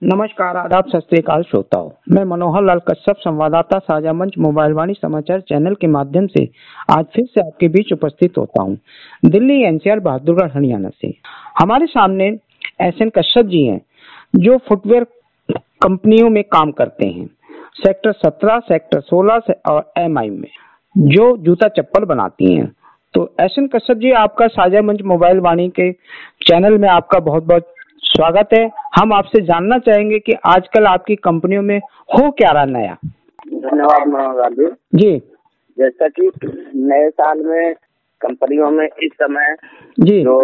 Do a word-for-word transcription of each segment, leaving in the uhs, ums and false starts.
नमस्कार, आदाब, सत श्री अकाल श्रोताओं। मैं मनोहर लाल कश्यप, संवाददाता साझा मंच मोबाइल वाणी समाचार चैनल के माध्यम से आज फिर से आपके बीच उपस्थित होता हूं, दिल्ली एनसीआर बहादुरगढ़ हरियाणा से। हमारे सामने एस एन कश्यप जी हैं, जो फुटवेयर कंपनियों में काम करते हैं, सेक्टर सत्रह, सेक्टर सोलह और एमआई में, जो जूता चप्पल बनाती हैं। तो एस एन कश्यप जी, आपका साझा मंच मोबाइल वाणी के चैनल में आपका बहुत बहुत स्वागत है। हम आपसे जानना चाहेंगे कि आजकल आपकी कंपनियों में हो क्या रहा नया। धन्यवाद मनोहर जी। जी जैसा कि नए साल में कंपनियों में इस समय जी जो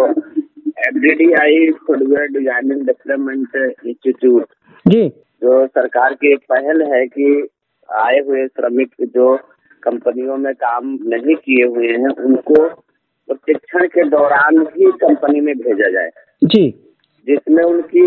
F D D I footwear designing development institute, जी जो सरकार की एक पहल है कि आए हुए श्रमिक जो कंपनियों में काम नहीं किए हुए हैं उनको प्रशिक्षण के दौरान ही कंपनी में भेजा जाए, जी जिसमें उनकी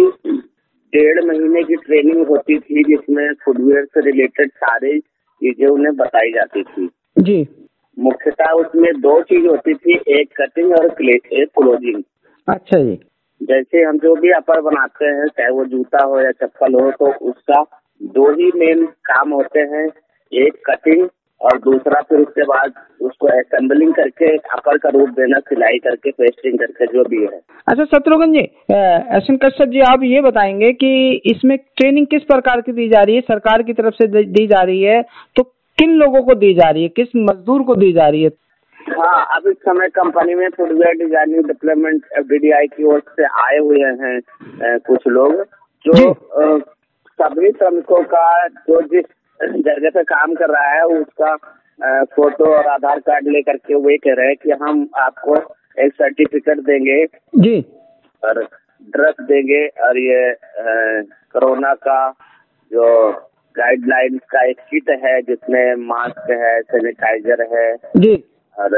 डेढ़ महीने की ट्रेनिंग होती थी, जिसमें फुटवेयर से रिलेटेड सारी चीजें उन्हें बताई जाती थी। जी मुख्यतः उसमें दो चीज होती थी, एक कटिंग और एक क्लोजिंग। अच्छा जी। जैसे हम जो भी अपर बनाते हैं, चाहे वो जूता हो या चप्पल हो, तो उसका दो ही मेन काम होते हैं, एक कटिंग और दूसरा फिर उसके बाद उसको असेंबलिंग करके अपर का रूप देना, सिलाई करके, पेस्टिंग करके, जो भी है। अच्छा शत्रुघ्न जी, एस एन कश्यप जी, आप ये बताएंगे कि इसमें ट्रेनिंग किस प्रकार की दी जा रही है, सरकार की तरफ से दी जा रही है तो किन लोगों को दी जा रही है, किस मजदूर को दी जा रही है? हाँ, अब इस समय कंपनी में footwear designing development F D D I की ओर से आए हुए हैं ए, कुछ लोग जो आ, सभी श्रमिकों का जो जिस जगह पे काम कर रहा है उसका आ, फोटो और आधार कार्ड लेकर के वे कह रहे हैं कि हम आपको एक सर्टिफिकेट देंगे जी और ड्रेस देंगे और ये आ, कोरोना का जो गाइडलाइंस का एक किट है जिसमें मास्क है, सैनिटाइजर है जी और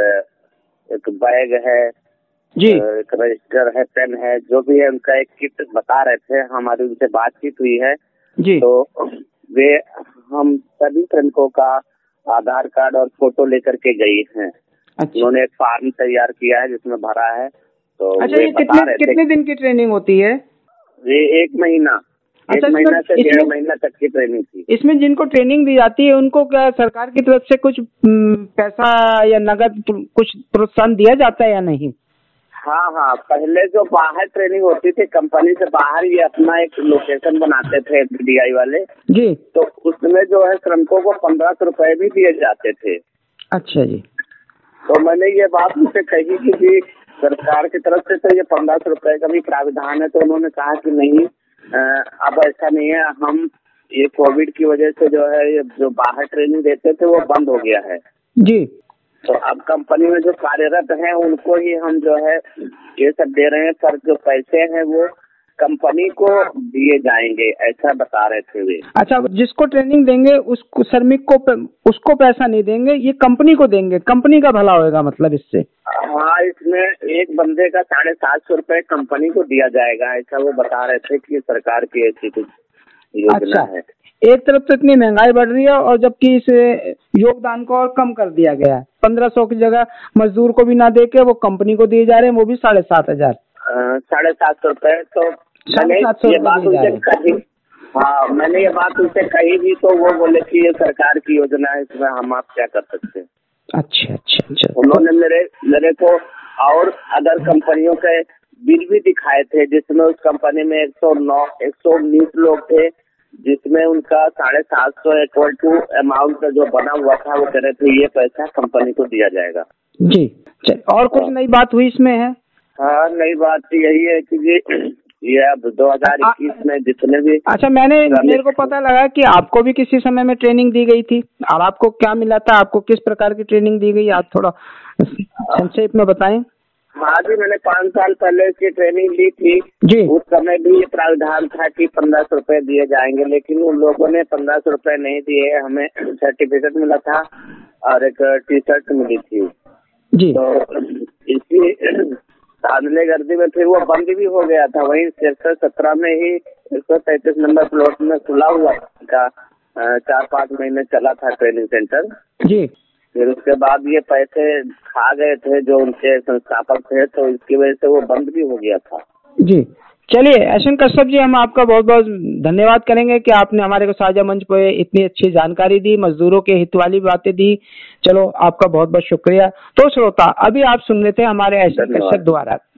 एक बैग है जी, एक रजिस्टर है, पेन है, जो भी है उनका एक किट बता रहे थे। हमारी उनसे बातचीत हुई है जी। तो वे हम सभी श्रमिकों का आधार कार्ड और फोटो लेकर के गई हैं। अच्छा। उन्होंने एक फॉर्म तैयार किया है जिसमें भरा है। तो अच्छा, ये कितने कितने दिन की ट्रेनिंग होती है? ये एक महीना अच्छा, एक महीना से डेढ़ महीना तक की ट्रेनिंग थी। इसमें जिनको ट्रेनिंग दी जाती है उनको क्या सरकार की तरफ से कुछ पैसा या नगद कुछ प्रोत्साहन दिया जाता है या नहीं? हाँ हाँ, पहले जो बाहर ट्रेनिंग होती थी कंपनी से बाहर, ये अपना एक लोकेशन बनाते थे एफ डी डी आई वाले जी, तो उसमें जो है श्रमिकों को पंद्रह सौ रुपए भी दिए जाते थे। अच्छा जी। तो मैंने ये बात उनसे कही कि जी सरकार की तरफ से तो ये पंद्रह सौ रुपए का भी प्राविधान है, तो उन्होंने कहा कि नहीं, अब ऐसा नहीं है, हम ये कोविड की वजह से जो है ये जो बाहर ट्रेनिंग देते थे वो बंद हो गया है जी। तो अब कंपनी में जो कार्यरत हैं उनको ही हम जो है ये सब दे रहे हैं, पर जो पैसे हैं वो कंपनी को दिए जाएंगे, ऐसा बता रहे थे वे। अच्छा, जिसको ट्रेनिंग देंगे उसको श्रमिक को उसको पैसा नहीं देंगे, ये कंपनी को देंगे, कंपनी का भला होगा मतलब इससे। हाँ, इसमें एक बंदे का साढ़े सात सौ रुपए कंपनी को दिया जाएगा, ऐसा वो बता रहे थे कि सरकार की ऐसी कुछ योजना अच्छा है। एक तरफ तो इतनी महंगाई बढ़ रही है और जबकि इस योगदान को और कम कर दिया गया है, पंद्रह सौ की जगह मजदूर को भी ना देके वो कंपनी को दिए जा रहे हैं, वो भी साढ़े सात हजार साढ़े सात सौ रुपए। तो मैंने ये बात उनसे कही, हाँ मैंने ये बात उनसे कही भी, तो वो बोले कि ये सरकार की योजना है, इसमें हम आप क्या कर सकते हैं। अच्छा अच्छा अच्छा। उन्होंने मेरे मेरे को और अदर कंपनियों के बिल भी दिखाए थे, जिसमें उस कंपनी में एक सौ नौ एक सौ उन्नीस लोग थे, जिसमें उनका साढ़े सात सौ इक्वल टू अमाउंट जो बना हुआ था, वो कह रहे थे ये पैसा कंपनी को दिया जाएगा। जी, और कुछ नई बात हुई इसमें है? हाँ, नई बात यही है कि ये अब दो हजार इक्कीस में जितने भी। अच्छा, मैंने मेरे को पता लगा कि आपको भी किसी समय में ट्रेनिंग दी गई थी, और आपको क्या मिला था, आपको किस प्रकार की ट्रेनिंग दी गई, आप थोड़ा संक्षेप में बताएं। हाँ जी, मैंने पाँच साल पहले की ट्रेनिंग ली थी जी। उस समय भी ये प्रावधान था कि पंद्रह सौ रुपए दिए जाएंगे, लेकिन उन लोगों ने पंद्रह सौ रुपए नहीं दिए। हमें सर्टिफिकेट मिला था और एक टी शर्ट मिली थी जी। तो इसी धांधले गर्दी में फिर वो बंद भी हो गया था। वहीं सेक्टर सत्रह में ही एक सौ तैतीस नंबर प्लॉट में खुला हुआ था, चार पाँच महीने चला था ट्रेनिंग सेंटर जी। फिर उसके बाद ये पैसे खा गए थे जो उनके संस्थापक थे, तो इसकी वजह से वो बंद भी हो गया था जी। चलिए एसएन कश्यप जी, हम आपका बहुत बहुत धन्यवाद करेंगे कि आपने हमारे को साझा मंच पे इतनी अच्छी जानकारी दी, मजदूरों के हित वाली बातें दी। चलो आपका बहुत बहुत शुक्रिया। तो श्रोता, अभी आप सुन रहे थे हमारे एसएन कश्यप द्वारा